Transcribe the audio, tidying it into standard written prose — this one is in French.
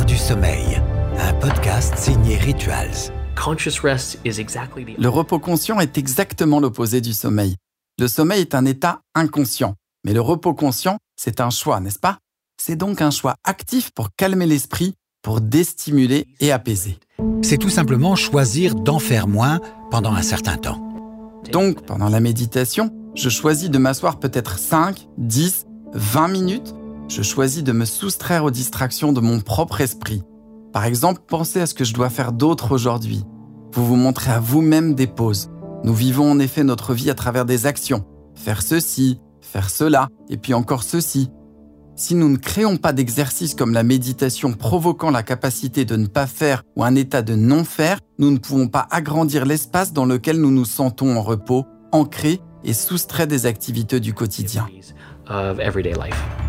l'art du sommeil, un podcast signé Rituals. Le repos conscient est exactement l'opposé du sommeil. Le sommeil est un état inconscient, mais le repos conscient, c'est un choix, n'est-ce pas ? C'est donc un choix actif pour calmer l'esprit, pour déstimuler et apaiser. C'est tout simplement choisir d'en faire moins pendant un certain temps. Donc, pendant la méditation, je choisis de m'asseoir peut-être 5, 10, 20 minutes. Je choisis de me soustraire aux distractions de mon propre esprit. Par exemple, pensez à ce que je dois faire d'autre aujourd'hui. Vous vous montrez à vous-même des pauses. Nous vivons en effet notre vie à travers des actions. Faire ceci, faire cela, et puis encore ceci. Si nous ne créons pas d'exercices comme la méditation provoquant la capacité de ne pas faire ou un état de non-faire, nous ne pouvons pas agrandir l'espace dans lequel nous nous sentons en repos, ancrés et soustraits des activités du quotidien. Of everyday life.